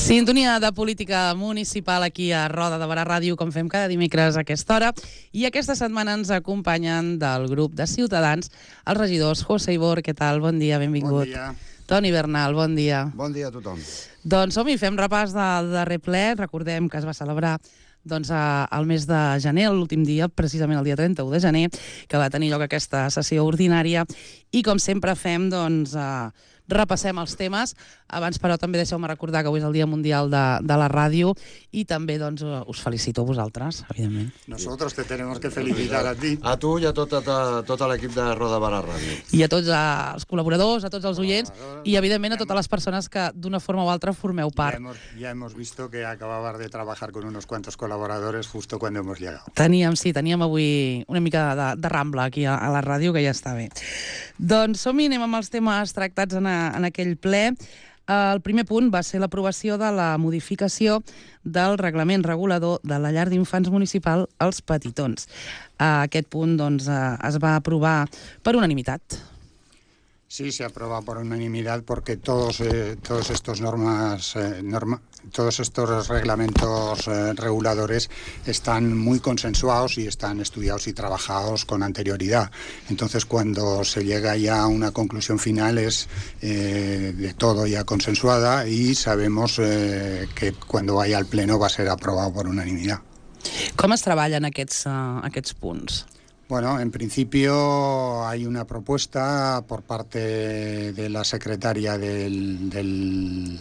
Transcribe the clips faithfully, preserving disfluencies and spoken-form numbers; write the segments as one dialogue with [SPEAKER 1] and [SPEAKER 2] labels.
[SPEAKER 1] Sintonia de política municipal aquí a Roda de Barà Ràdio, com fem cada dimecres a aquesta hora. I aquesta setmana ens acompanyen del grup de Ciutadans els regidors José Ibor. Què tal? Bon dia, benvingut.
[SPEAKER 2] Bon dia.
[SPEAKER 1] Toni Bernal, bon dia.
[SPEAKER 2] Bon dia a tothom.
[SPEAKER 1] Doncs som-hi, fem repàs del darrer ple. Recordem que es va celebrar doncs, al mes de gener, l'últim dia, precisament el dia trenta-u de gener, que va tenir lloc aquesta sessió ordinària. I com sempre fem, doncs, eh, repassem els temes. Abans, però, també deixeu-me recordar que avui és el Dia Mundial de, de la Ràdio i també doncs, us felicito a vosaltres, evidentment.
[SPEAKER 2] Nosotros te tenemos que felicitar a ti.
[SPEAKER 3] A tu i a tot, a, tot l'equip de Roda Barà Ràdio.
[SPEAKER 1] I a tots els col·laboradors, a tots els oients i, evidentment, a totes les persones que d'una forma o altra formeu part.
[SPEAKER 2] Ya hemos, ya hemos visto que acababas de trabajar con unos cuantos colaboradores justo cuando hemos llegado.
[SPEAKER 1] Teníem, sí, teníem avui una mica de, de rambla aquí a, a la ràdio, que ja està bé. Doncs som-hi, anem amb els temes tractats en, a, en aquell ple. El primer punt va ser l'aprovació de la modificació del reglament regulador de la llar d'infants municipal als Petitons. Aquest punt doncs, es va aprovar per unanimitat.
[SPEAKER 2] Sí, se aprueba por unanimidad porque todos, eh, todos estos normas, eh, norma, todos estos reglamentos eh, reguladores están muy consensuados y están estudiados y trabajados con anterioridad. Entonces, cuando se llega ya a una conclusión final es eh, de todo ya consensuada y sabemos eh, que cuando vaya al pleno va a ser aprobado por unanimidad.
[SPEAKER 1] Com es treballen aquests, uh, aquests punts?
[SPEAKER 2] Bueno, en principio hay una propuesta por parte de la secretaria del, del,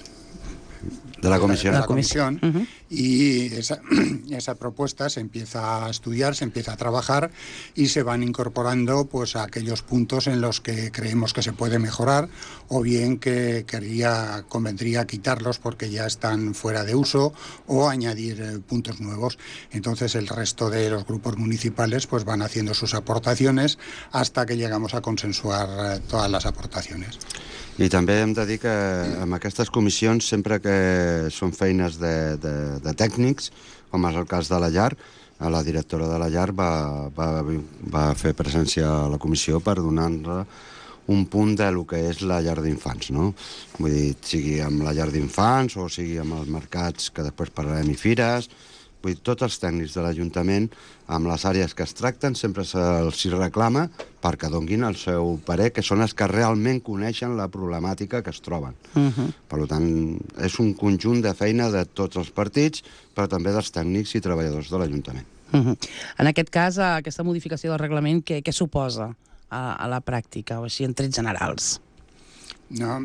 [SPEAKER 3] de la comisión,
[SPEAKER 2] de la comisión
[SPEAKER 1] uh-huh.
[SPEAKER 2] y esa, esa propuesta se empieza a estudiar, se empieza a trabajar y se van incorporando pues a aquellos puntos en los que creemos que se puede mejorar o bien que quería, convendría quitarlos porque ya están fuera de uso o añadir eh, puntos nuevos. Entonces el resto de los grupos municipales pues van haciendo sus aportaciones hasta que llegamos a consensuar eh, todas las aportaciones.
[SPEAKER 3] I també hem de dir que amb aquestes comissions, sempre que són feines de, de, de tècnics, com és el cas de la llar, la directora de la llar va, va, va fer presència a la comissió per donar-ne un punt de lo que és la llar d'infants, no? Vull dir, sigui amb la llar d'infants o sigui amb els mercats, que després parlarem, i fires. Vull dir, tots els tècnics de l'Ajuntament, amb les àrees que es tracten, sempre se'ls reclama perquè donguin el seu parer, que són els que realment coneixen la problemàtica que es troben. Uh-huh. Per tant, és un conjunt de feina de tots els partits, però també dels tècnics i treballadors de l'Ajuntament.
[SPEAKER 1] Uh-huh. En aquest cas, aquesta modificació del reglament, què, què suposa a, a la pràctica, o així en trets generals?
[SPEAKER 2] No,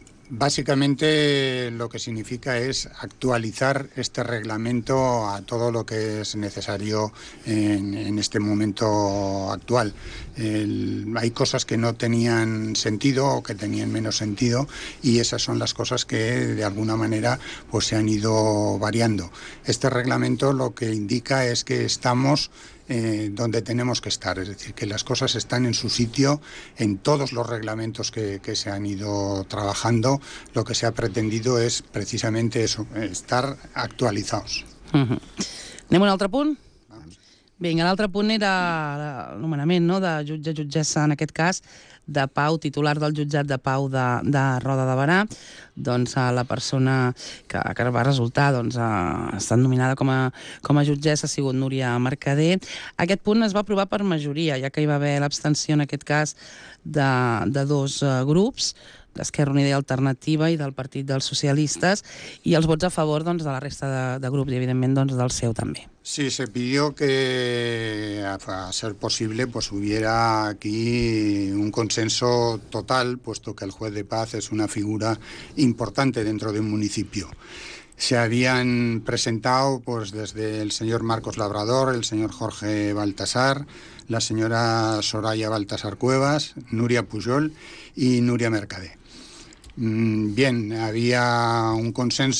[SPEAKER 2] básicamente lo que significa es actualizar este reglamento a todo lo que es necesario en, en este momento actual. El, hay cosas que no tenían sentido o que tenían menos sentido y esas son las cosas que de alguna manera pues, se han ido variando. Este reglamento lo que indica es que estamos Eh, donde tenemos que estar, es decir, que las cosas están en su sitio en todos los reglamentos que, que se han ido trabajando. Lo que se ha pretendido es precisamente eso, estar actualizados.
[SPEAKER 1] Uh-huh. Anem a un altre punt? Vinga, l'altre punt era el nomenament, no?, de jutge-jutgessa, en aquest cas, de Pau, titular del jutjat de Pau de, de Roda de Barà. Doncs la persona que, que va resultar doncs, ha estat nominada com a, com a jutgessa ha sigut Núria Mercader. Aquest punt es va aprovar per majoria, ja que hi va haver l'abstenció, en aquest cas, de, de dos uh, grups, d'Esquerra Unida i Alternativa i del Partit dels Socialistes, i els vots a favor doncs, de la resta de, de grups i, evidentment, doncs, del seu també.
[SPEAKER 2] Sí, se pidió que, a ser posible, pues hubiera aquí un consenso total, puesto que el juez de paz es una figura importante dentro de un municipio. Se habían presentado pues, desde el señor Marcos Labrador, el señor Jorge Baltasar, la señora Soraya Baltasar Cuevas, Núria Pujol y Núria Mercader. Bien, había un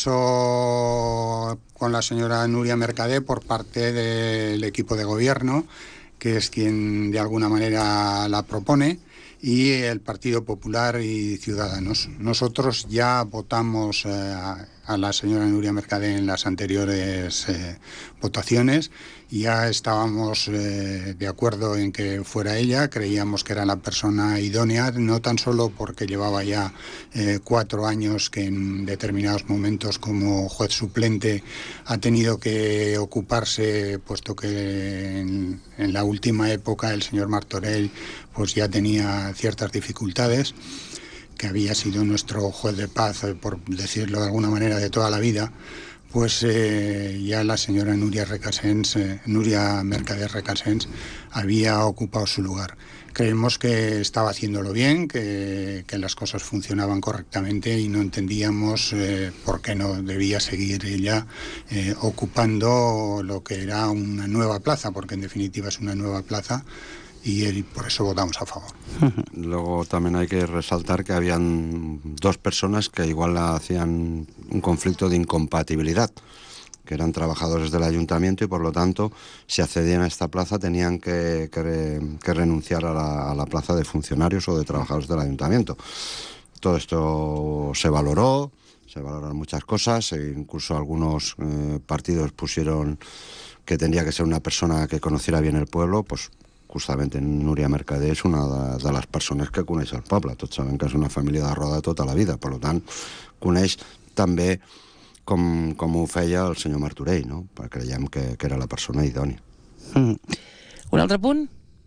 [SPEAKER 2] consenso con la señora Núria Mercader por parte del equipo de gobierno, que es quien de alguna manera la propone, y el Partido Popular y Ciudadanos. Nosotros ya votamos eh, a, a la señora Nuria Mercader en las anteriores eh, votaciones. Ya estábamos eh, de acuerdo en que fuera ella, creíamos que era la persona idónea, no tan solo porque llevaba ya eh, cuatro años que en determinados momentos como juez suplente ha tenido que ocuparse, puesto que en, en la última época el señor Martorell pues ya tenía ciertas dificultades, que había sido nuestro juez de paz, por decirlo de alguna manera, de toda la vida. Pues eh, ya la señora Nuria Recasens, eh, Nuria Mercader Recasens había ocupado su lugar. Creemos que estaba haciéndolo bien, que, que las cosas funcionaban correctamente y no entendíamos eh, por qué no debía seguir ella eh, ocupando lo que era una nueva plaza, porque en definitiva es una nueva plaza. Y por eso votamos a favor.
[SPEAKER 3] Luego también hay que resaltar que habían dos personas que igual hacían un conflicto de incompatibilidad, que eran trabajadores del ayuntamiento y por lo tanto, si accedían a esta plaza tenían que, que, que renunciar a la, a la plaza de funcionarios o de trabajadores del ayuntamiento. Todo esto se valoró, se valoraron muchas cosas, e incluso algunos eh, partidos pusieron que tendría que ser una persona que conociera bien el pueblo, pues justament Núria Mercader és una de, de les persones que coneix el poble. Tots sabem que és una família de Roda tota la vida, per tant, coneix també com, com ho feia el senyor Martorell, no? Perquè creiem que, que era la persona idònia.
[SPEAKER 1] Mm. Un altre punt?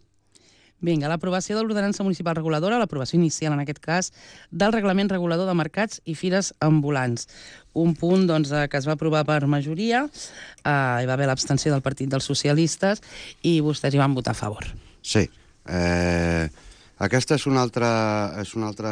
[SPEAKER 1] Vinga, l'aprovació de l'ordenança municipal reguladora, l'aprovació inicial en aquest cas, del reglament regulador de mercats i fires ambulants. Un punt doncs, que es va aprovar per majoria, eh, hi va haver l'abstenció del Partit dels Socialistes i vostès hi van votar a favor.
[SPEAKER 3] Sí. Eh, aquesta és una altra, és una altra,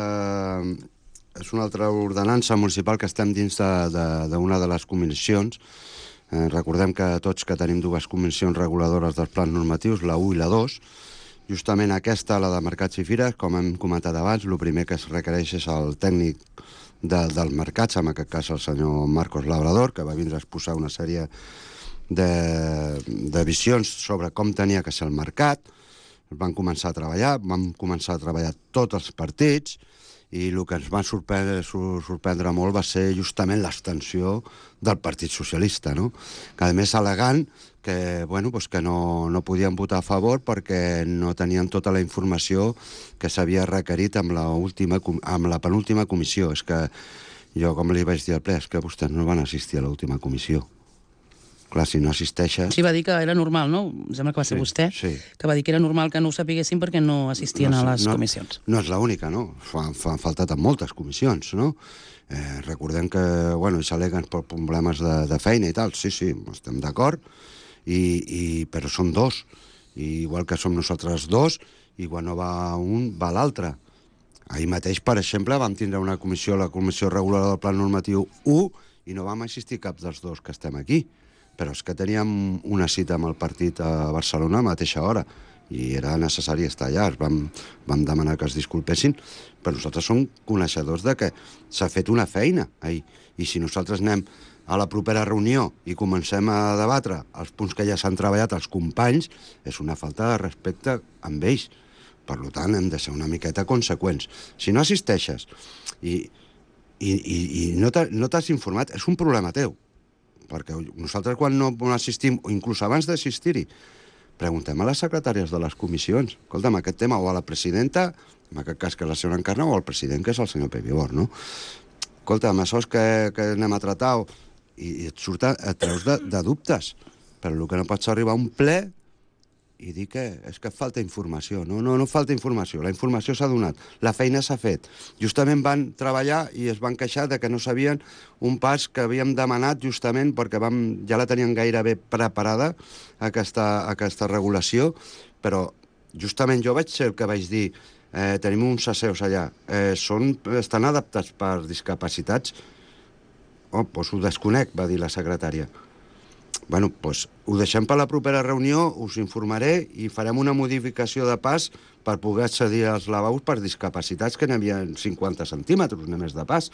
[SPEAKER 3] és una altra ordenança municipal que estem dins d'una de, de, de les comissions. Eh, recordem que tots que tenim dues comissions reguladores dels plans normatius, la u i la dos, justament aquesta, la de mercats i fires, com hem comentat abans, el primer que es requereix és el tècnic de, dels mercats, en aquest cas el senyor Marcos Labrador, que va vindre a exposar una sèrie de, de visions sobre com tenia que ser el mercat. Van començar a treballar, vam començar a treballar tots els partits, i el que ens va sorprendre, sorprendre molt va ser justament l'abstenció del Partit Socialista, no? Que a més al·legant que, bueno, pues que no, no podien votar a favor perquè no tenien tota la informació que s'havia requerit amb la, última, amb la penúltima comissió. És que jo, com li vaig dir al ple, és que vostès no van assistir a l'última comissió. Clar, si no assisteixes...
[SPEAKER 1] Sí, va dir que era normal, no? Em sembla que va ser
[SPEAKER 3] sí,
[SPEAKER 1] vostè,
[SPEAKER 3] sí.
[SPEAKER 1] Que va dir que era normal que no ho sapiguessin perquè no assistien
[SPEAKER 3] no,
[SPEAKER 1] a les
[SPEAKER 3] no,
[SPEAKER 1] comissions.
[SPEAKER 3] No és l'única, no? Han faltat en moltes comissions, no? Eh, recordem que, bueno, i s'al·leguen per problemes de, de feina i tal. Sí, sí, estem d'acord, i, i, però són dos. I igual que som nosaltres dos, i quan no va un, va l'altre. Ahir mateix, per exemple, vam tindre una comissió, la Comissió Reguladora del Plan Normatiu u, i no vam assistir cap dels dos que estem aquí. Però és que teníem una cita amb el partit a Barcelona a la mateixa hora i era necessari estar allà. Vam, vam demanar que es disculpessin, però nosaltres som coneixedors de que s'ha fet una feina ahir. I si nosaltres anem a la propera reunió i comencem a debatre els punts que ja s'han treballat els companys, és una falta de respecte amb ells. Per tant, hem de ser una miqueta conseqüents. Si no assisteixes i, i, i, i no t'has informat, és un problema teu. Perquè nosaltres quan no assistim, o inclús abans d'assistir-hi, preguntem a les secretàries de les comissions, escolta'm, aquest tema, o a la presidenta, en aquest cas que és la senyora Encarna, o al president, que és el senyor Pevibor, no? Escolta'm, això és que, que anem a tratar, i, i et, surt, et treus de, de dubtes, però el que no pots arribar a un ple i dir que és que falta informació. No, no, no falta informació, la informació s'ha donat, la feina s'ha fet. Justament van treballar i es van queixar de que no sabien un pas que havíem demanat justament perquè vam, ja la tenien gairebé preparada aquesta, aquesta regulació, però justament jo vaig ser el que vaig dir, eh, tenim uns asseus allà, eh, són, estan adaptats per discapacitats? Oh, doncs ho desconec, va dir la secretària. Bueno, doncs ho deixem per la propera reunió, us informaré i farem una modificació de pas per poder accedir als lavabos per discapacitats que n'hi havia cinquanta centímetres només de pas.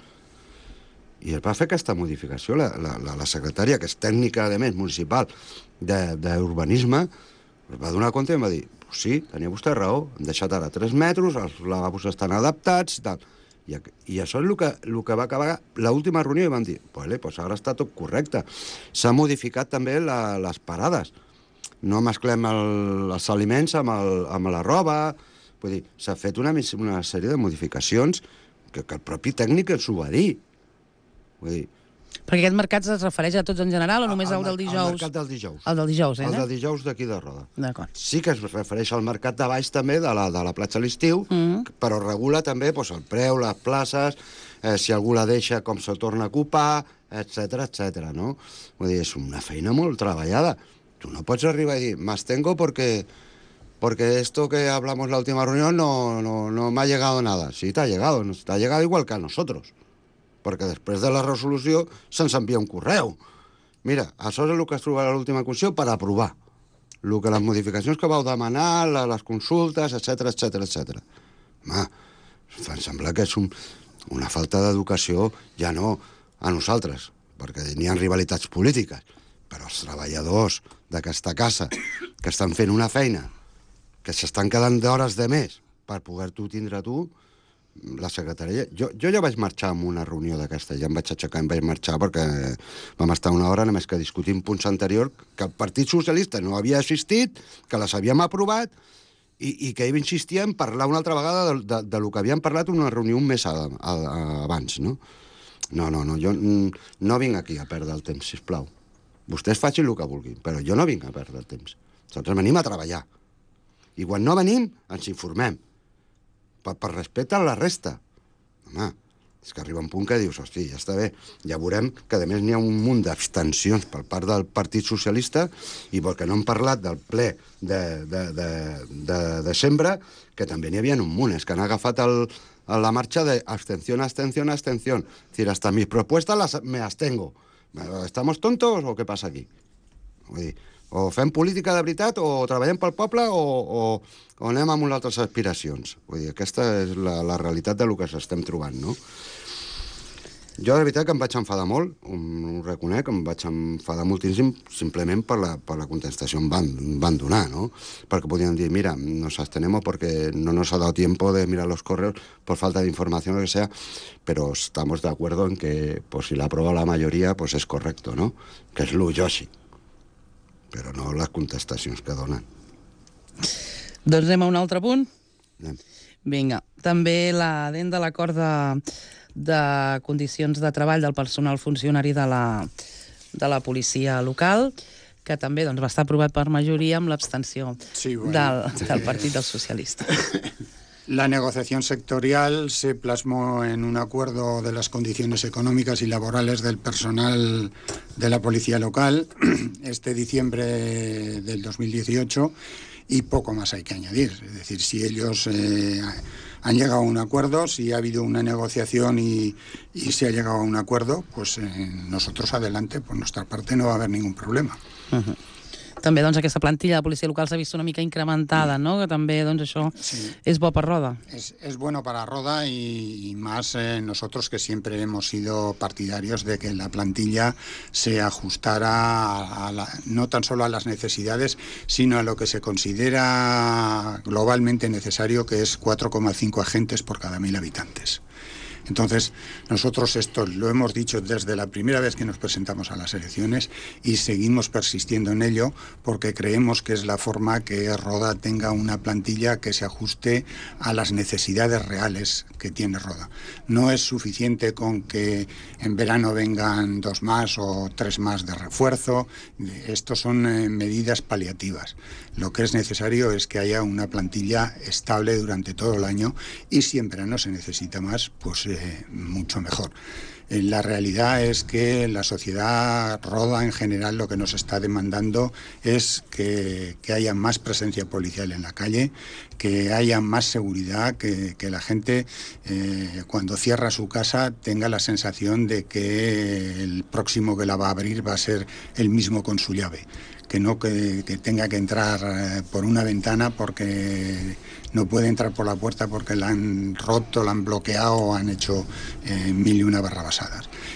[SPEAKER 3] I es va fer aquesta modificació. La, la, la secretària, que és tècnica, a més, municipal d'urbanisme, es va donar compte i em va dir Pues sí, tenia vostè raó, hem deixat ara tres metres, els lavabos estan adaptats i tal. I, i això és el que, el que va acabar l'última reunió i vam dir, pues, pues ara està tot correcte. S'ha modificat també la, les parades. No mesclem el, els aliments amb, el, amb la roba. Vull dir, s'ha fet una, una sèrie de modificacions que, que el propi tècnic ens ho va dir. Vull dir,
[SPEAKER 1] perquè aquest mercat es refereix a tots en general o només al del dijous?
[SPEAKER 3] Al mercat del dijous.
[SPEAKER 1] El del dijous, eh?
[SPEAKER 3] El del dijous d'aquí de Roda.
[SPEAKER 1] D'acord.
[SPEAKER 3] Sí que es refereix al mercat de baix també, de la, de la platja a l'estiu, mm -hmm. però regula també pues, el preu, les places, eh, si algú la deixa, com se torna a ocupar, etcètera, etcètera, no? Vull dir, és una feina molt treballada. Tu no pots arribar i dir, m'abstengo porque, porque esto que hablamos la última reunión no, no, no me ha llegado nada. Sí, te ha llegado, te ha llegado igual que a nosotros. Perquè després de la resolució se'ns envia un correu. Mira, això és el que es trobarà a l'última comissió per aprovar. El que les modificacions que vau demanar, les consultes, etcètera, etcètera, etcètera. Home, em sembla que és un, una falta d'educació, ja no a nosaltres, perquè n'hi ha rivalitats polítiques, però els treballadors d'aquesta casa que estan fent una feina, que s'estan quedant d'hores de més per poder-t'ho tindre a tu, la secretaria... Jo, jo ja vaig marxar en una reunió d'aquesta, ja em vaig aixecar i em vaig marxar perquè vam estar una hora només que discutim punts anteriors que el Partit Socialista no havia assistit, que les havíem aprovat i, i que ell insistia en parlar una altra vegada de, de, de lo que havíem parlat en una reunió un mes a, a, a, abans, no? No, no, no, jo no vinc aquí a perdre el temps, sisplau. Vostès facin el que vulguin, però jo no vinc a perdre el temps. Nosaltres venim a treballar. I quan no venim, ens informem. Per, per respecte a la resta. Home, és que arriba un punt que dius, hosti, ja està bé. Ja veurem que, a més, n'hi ha un munt d'abstencions per part del Partit Socialista i perquè no hem parlat del ple de, de, de, de desembre, que també n'hi havia un munt. És que han agafat el, la marxa de abstención, abstención, abstención. És dir, hasta mis propuestas las, me abstengo. ¿Estamos tontos o què passa aquí? Vull dir, o fem política de veritat, o treballem pel poble, o, o, o anem amb unes altres aspiracions. Vull dir, aquesta és la, la realitat de lo que s'estem trobant, no? Jo, de veritat, que em vaig enfadar molt, ho reconec, em vaig enfadar moltíssim simplement per la, per la contestació que van, van donar, ¿no? Perquè podien dir, mira, nos abstenemos porque no nos ha dado tiempo de mirar los correos por falta de información o lo que sea, pero estamos de acuerdo en que, pues, si la aprueba la mayoría, pues es correcto, ¿no? Que és lo Yoshi. Però no les contestacions que donen.
[SPEAKER 1] Doncs anem a un altre punt?
[SPEAKER 3] Anem.
[SPEAKER 1] Vinga. També l'adent de l'acord de, de condicions de treball del personal funcionari de la, de la policia local, que també doncs, va estar aprovat per majoria amb l'abstenció
[SPEAKER 2] sí, bueno.
[SPEAKER 1] del, del Partit dels Socialistes.
[SPEAKER 2] La negociación sectorial se plasmó en un acuerdo de las condiciones económicas y laborales del personal de la policía local este diciembre del dos mil dieciocho y poco más hay que añadir. Es decir, si ellos eh, han llegado a un acuerdo, si ha habido una negociación y, y se ha llegado a un acuerdo, pues eh, nosotros adelante, por nuestra parte no va a haber ningún problema.
[SPEAKER 1] Uh-huh. També doncs, aquesta plantilla de policia local s'ha vist una mica incrementada, ¿no? Que també doncs, això sí. És bo per Roda.
[SPEAKER 2] Es, es bueno para Roda y, y más eh, nosotros que siempre hemos sido partidarios de que la plantilla se ajustara a, a la, no tan solo a las necesidades, sino a lo que se considera globalmente necesario, que es cuatro coma cinco agentes por cada mil habitantes. Entonces, nosotros esto lo hemos dicho desde la primera vez que nos presentamos a las elecciones y seguimos persistiendo en ello porque creemos que es la forma que Roda tenga una plantilla que se ajuste a las necesidades reales que tiene Roda. No es suficiente con que en verano vengan dos más o tres más de refuerzo. Estos son eh, medidas paliativas. Lo que es necesario es que haya una plantilla estable durante todo el año y si en verano se necesita más, pues eh, mucho mejor. La realidad es que la sociedad Roda en general lo que nos está demandando es que, que haya más presencia policial en la calle, que haya más seguridad, que, que la gente eh, cuando cierra su casa tenga la sensación de que el próximo que la va a abrir va a ser el mismo con su llave. Que no que, que tenga que entrar eh, por una ventana porque no puede entrar por la puerta porque la han roto, la han bloqueado o han hecho eh, mil y una barrabasadas.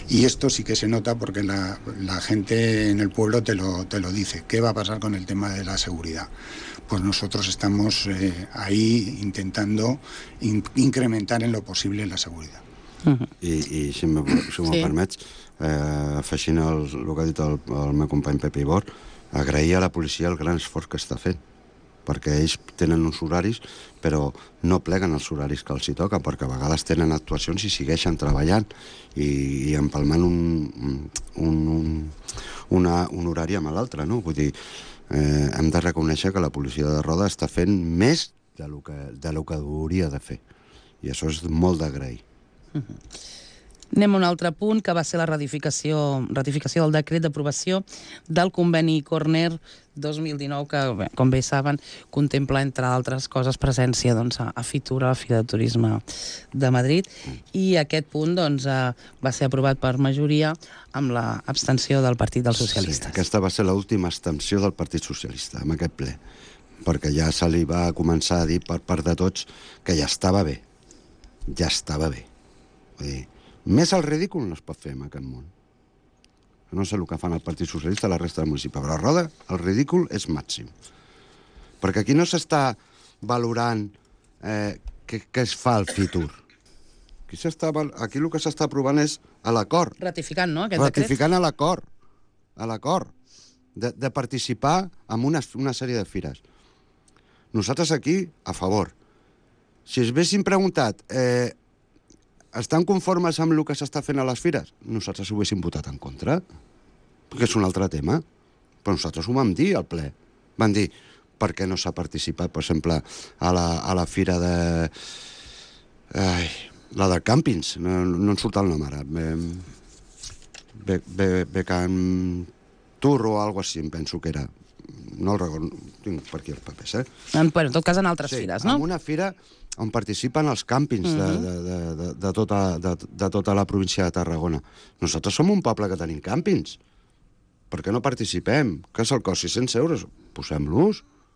[SPEAKER 2] Y esto sí que se nota porque la, la gente en el pueblo te lo, te lo dice. ¿Qué va a pasar con el tema de la seguridad? Pues nosotros estamos eh, ahí intentando in, incrementar en lo posible la seguridad.
[SPEAKER 3] Uh-huh. I, i si m'ho si sí. permets, eh, afegint el, el que ha dit el, el meu company Pepe Ibor, agrair a la policia el gran esforç que està fent, perquè ells tenen uns horaris, però no pleguen els horaris que els hi toca, perquè a vegades tenen actuacions i segueixen treballant i, i empalmant un, un, un, una, un horari amb l'altre, no? Vull dir, eh, hem de reconèixer que la policia de Roda està fent més de lo que, de lo que hauria de fer, i això és molt d'agrair.
[SPEAKER 1] Uh-huh. Anem a un altre punt, que va ser la ratificació, ratificació del decret d'aprovació del conveni Corner dos mil dinou, que, bé, com bé saben, contempla, entre altres coses, presència doncs, a Fitur, a la Fira de Turisme de Madrid, i aquest punt doncs, va ser aprovat per majoria amb l'abstenció del Partit dels Socialistes.
[SPEAKER 3] Sí, aquesta va ser l'última abstenció del Partit Socialista, en aquest ple, perquè ja se li va començar a dir per part de tots que ja estava bé, ja estava bé. Vull dir, més el ridícul no es pot fer en aquest món. No sé el que fan el Partit Socialista a la resta del municipi, però a Roda el ridícul és màxim. Perquè aquí no s'està valorant eh, què, què es fa al Fitur. Aquí, aquí el que s'està aprovant és a l'acord.
[SPEAKER 1] Ratificant, no, aquest
[SPEAKER 3] Ratificant
[SPEAKER 1] decret?
[SPEAKER 3] a l'acord. A l'acord. De, de participar en una, una sèrie de fires. Nosaltres aquí, a favor. Si es haguéssim preguntat... Eh, estan conformes amb el que s'està fent a les fires? Nosaltres ho haguéssim votat en contra, perquè és un altre tema. Però nosaltres ho vam dir al ple. Vam dir, per què no s'ha participat, per exemple, a la, a la fira de... Ai, la de càmpings, no, no en surt el nom ara. Be, be, Becan Tour o alguna cosa així, em penso que era. No el recordo, tinc per aquí els papers, eh?
[SPEAKER 1] En, bueno, en tot cas en altres
[SPEAKER 3] sí,
[SPEAKER 1] fires, no?
[SPEAKER 3] En una fira on participen els càmpings uh-huh. de, de, de, de, de, tota, de, de tota la província de Tarragona. Nosaltres som un poble que tenim càmpings. Per què no participem? Què és el cost? sis-cents euros? Posem-los.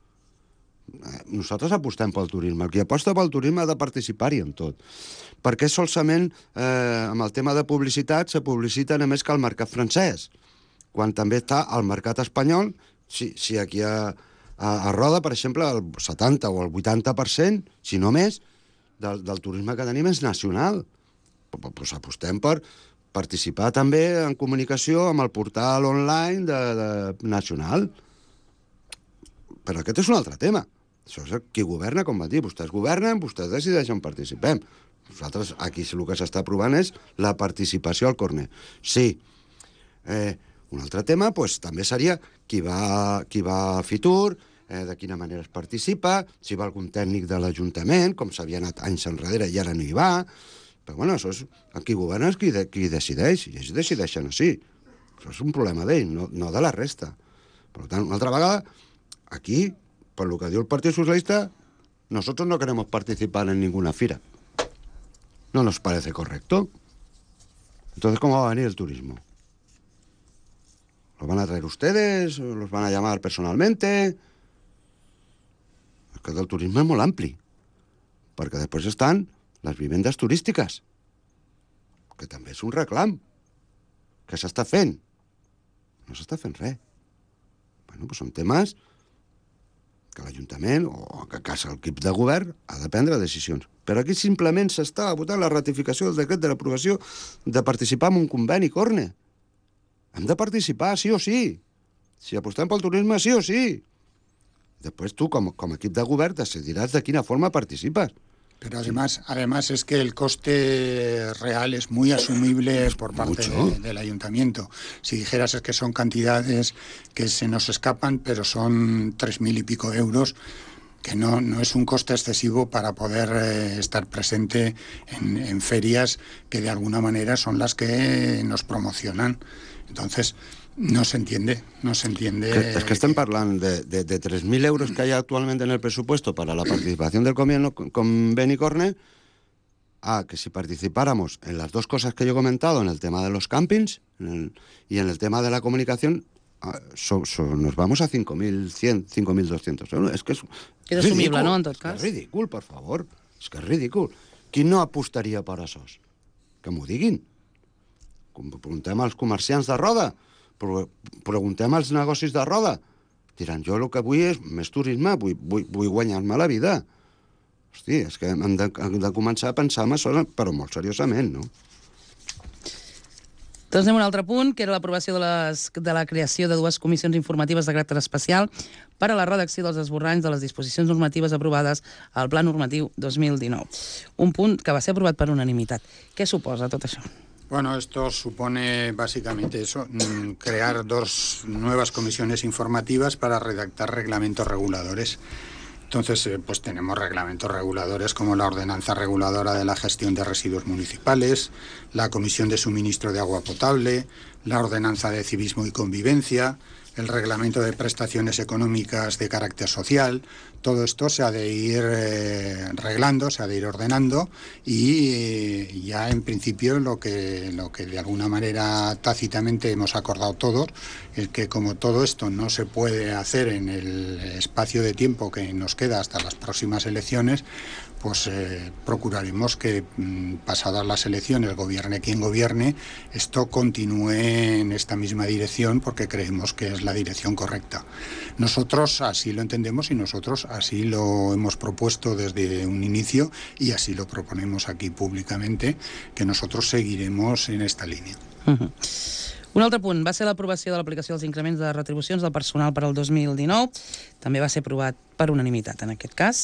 [SPEAKER 3] Nosaltres apostem pel turisme. El qui aposta pel turisme ha de participar-hi en tot. Perquè solament eh, amb el tema de publicitat se publicita només que el mercat francès, quan també està al mercat espanyol. Si, si aquí a, a, a Roda, per exemple, el setanta o el vuitanta per cent, si no més, del, del turisme que tenim és nacional. Pues apostem per participar també en comunicació amb el portal online de, de nacional. Però aquest és un altre tema. Això és qui governa, com va dir. Vostès governen, vostès decideixen, participem. Nosaltres aquí el que s'està aprovant és la participació al Corner. Sí, eh, un altre tema pues, també seria qui va, qui va a Fitur, eh, de quina manera es participa, si va algun tècnic de l'Ajuntament, com s'havia anat anys enrere i ara no hi va. Però bueno, això és, qui governa és qui, de, qui decideix, i ells decideixen així. Això és un problema d'ell, no, no de la resta. Per tant, una altra vegada, aquí, per lo que diu el Partit Socialista, nosotros no queremos participar en ninguna fira. No nos parece correcto. Entonces, ¿cómo va a venir el turismo? ¿Los van a traer ustedes? ¿Los van a llamar personalmente? Es que el turisme és molt ampli, perquè després estan les vivendes turístiques, que també és un reclam. Què s'està fent? No s'està fent res. Bueno, doncs són temes que l'Ajuntament, o en aquest cas l'equip de govern, ha de prendre decisions. Però aquí simplement s'està votant la ratificació del decret de l'aprovació de participar en un conveni Corner. Hem de participar, sí o sí. Si apostem pel turisme, sí o sí. Després tu, com, com equip de govern, decidiràs de quina forma participes.
[SPEAKER 2] Pero además, además es que el coste real es muy asumible por parte de, del ayuntamiento. Si dijeras es que son cantidades que se nos escapan, pero son tres mil y pico euros, que no, no es un coste excesivo para poder eh, estar presente en, en ferias que de alguna manera son las que nos promocionan. Entonces, no se entiende, no se entiende...
[SPEAKER 3] Que, es que estem parlant de, de, de tres mil euros que hay actualmente en el presupuesto para la participación del conveni Corner, a que si participáramos en las dos cosas que yo he comentado, en el tema de los campings en el, y en el tema de la comunicación, so, so, nos vamos a cinco mil cien, cinco mil doscientos euros. Es que és,
[SPEAKER 1] és assumible, no, en tot cas?
[SPEAKER 3] És ridícul, per favor. És que és ridícul. Qui no apostaria per això? Que m'ho diguin. preguntem als comerciants de Roda, preguntem als negocis de Roda. Diran, jo el que vull és més turisme, vull, vull, vull guanyar-me la vida. Hosti, és que hem de, hem de començar a pensar en això, però molt seriosament, no?
[SPEAKER 1] Doncs anem a un altre punt, que era l'aprovació de, les, de la creació de dues comissions informatives de caràcter especial per a la redacció dels esborranys de les disposicions normatives aprovades al Pla Normatiu dos mil dinou. Un punt que va ser aprovat per unanimitat. Què suposa tot això?
[SPEAKER 2] Bueno, esto supone básicamente eso, crear dos nuevas comisiones informativas para redactar reglamentos reguladores. Entonces, eh, pues tenemos reglamentos reguladores como la Ordenanza Reguladora de la Gestión de Residuos Municipales, la Comisión de Suministro de Agua Potable, la Ordenanza de Civismo y Convivencia, el Reglamento de Prestaciones Económicas de Carácter Social. Todo esto se ha de ir eh, reglando, se ha de ir ordenando y eh, ya en principio lo que, lo que de alguna manera tácitamente hemos acordado todos es que como todo esto no se puede hacer en el espacio de tiempo que nos queda hasta las próximas elecciones, pues eh, procuraremos que mm, pasadas las elecciones, gobierne quien gobierne, esto continúe en esta misma dirección porque creemos que es la dirección correcta. Nosotros así lo entendemos y nosotros así lo hemos propuesto desde un inicio y así lo proponemos aquí públicamente, que nosotros seguiremos en esta línia.
[SPEAKER 1] Uh-huh. Un altre punt va ser l'aprovació de l'aplicació dels increments de retribucions del personal per al dos mil dinou. També va ser aprovat per unanimitat en aquest cas.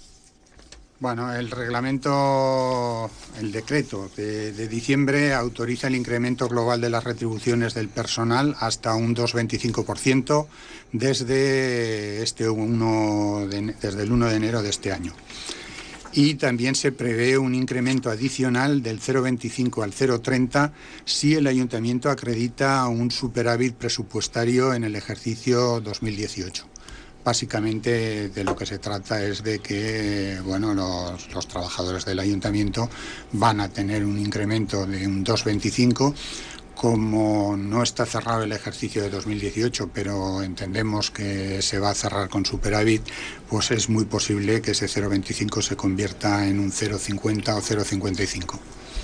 [SPEAKER 2] Bueno, el reglamento, el decreto de, de diciembre autoriza el incremento global de las retribuciones del personal hasta un dos coma veinticinco por ciento desde, este uno de, desde el uno de enero de este año. Y también se prevé un incremento adicional del cero coma veinticinco al cero coma treinta si el ayuntamiento acredita un superávit presupuestario en el ejercicio dos mil dieciocho. Básicamente de lo que se trata es de que bueno, los, los trabajadores del ayuntamiento van a tener un incremento de un dos coma veinticinco. Como no está cerrado el ejercicio de dos mil dieciocho, pero entendemos que se va a cerrar con superávit, pues es muy posible que ese cero coma veinticinco se convierta en un cero coma cincuenta o cero coma cincuenta y cinco.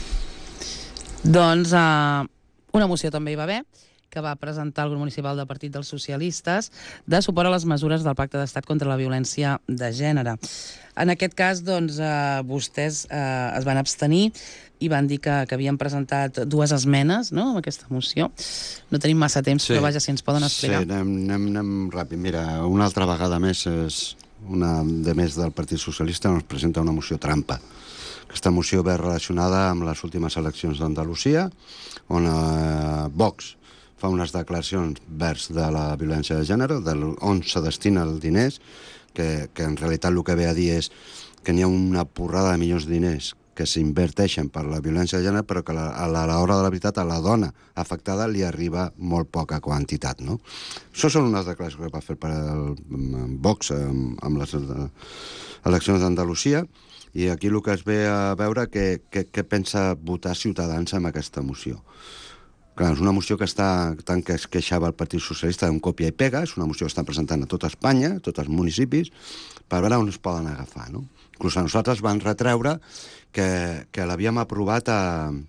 [SPEAKER 1] Doncs uh, una moció també hi va haver, que va presentar el grup municipal del Partit dels Socialistes de suport a les mesures del Pacte d'Estat contra la violència de gènere. En aquest cas, doncs, eh, vostès eh, es van abstenir i van dir que, que havien presentat dues esmenes, no?, amb aquesta moció. No tenim massa temps, sí, però vaja, si ens poden explicar.
[SPEAKER 3] Sí, anem, anem, anem ràpid. Mira, una altra vegada més, és una de més del Partit Socialista, ens presenta una moció trampa. Aquesta moció ve relacionada amb les últimes eleccions d'Andalusia, on eh, Vox fa unes declaracions vers de la violència de gènere, on se destina els diners, que, que en realitat el que ve a dir és que n'hi ha una porrada de milions de diners que s'inverteixen per la violència de gènere, però que a l'hora de la veritat a la dona afectada li arriba molt poca quantitat, no? Això són unes declaracions que va fer per el Vox amb, amb les eleccions d'Andalusia, i aquí el que es ve a veure que, que, que pensa votar Ciutadans amb aquesta moció. Clar, és una moció que està, tant que es queixava el Partit Socialista d'un còpia i pega, és una moció que està presentant a tota Espanya, a tots els municipis, per veure on es poden agafar, no? Inclús a nosaltres van retreure que, que l'havíem aprovat a,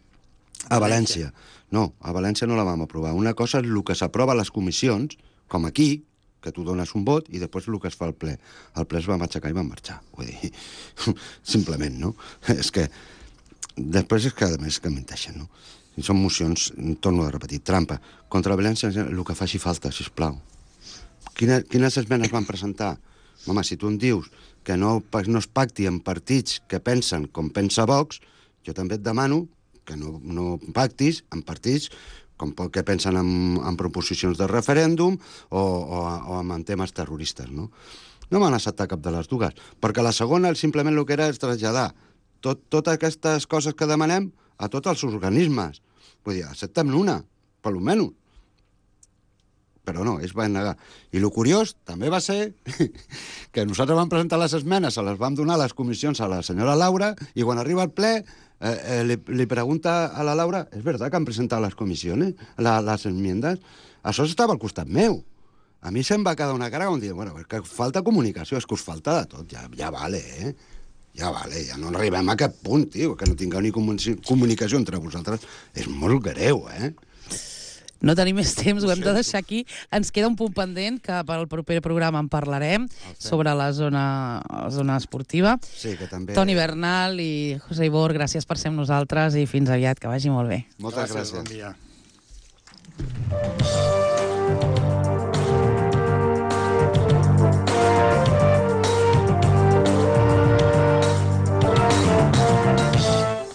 [SPEAKER 3] a València. No, a València no la vam aprovar. Una cosa és el que s'aprova a les comissions, com aquí, que tu dones un vot, i després el que es fa al ple. El ple es va aixecar i va marxar. Vull dir, simplement, no? És que després és que, a més, que menteixen, no? I són mocions, torno a repetir, trampa. Contra la violència, el que faci falta, sisplau. Quina, quines esmenes van presentar? Home, si tu em dius que no, no es pacti amb partits que pensen com pensa Vox, jo també et demano que no, no pactis amb partits com que pensen en, en proposicions de referèndum o, o, o en temes terroristes, no? No m'han acceptat cap de les dues, perquè la segona simplement el que era és traslladar tot, totes aquestes coses que demanem a tots els organismes. Vull dir, acceptem una, per almenys. Però no, ells van negar. I el curiós també va ser que nosaltres vam presentar les esmenes, se les vam donar a les comissions a la senyora Laura, i quan arriba al ple eh, eh, li, li pregunta a la Laura, ¿es verdad que han presentado las comisiones, la, las enmiendas? Això estava al costat meu. A mi se'm va quedar una cara on dir, bueno, és que falta comunicació, és que us falta de tot, ja, ja vale, eh? ja vale, ja no arribem a cap punt, tio, que no tingueu ni comunicació entre vosaltres. És molt greu, eh?
[SPEAKER 1] No tenim més temps, ho hem de deixar aquí. Ens queda un punt pendent, que per al proper programa en parlarem, sobre la zona, la zona esportiva.
[SPEAKER 3] Sí, que també...
[SPEAKER 1] Toni Bernal i José Ibor, gràcies per ser amb nosaltres i fins aviat, que vagi molt bé.
[SPEAKER 3] Moltes gràcies.
[SPEAKER 2] Bon dia.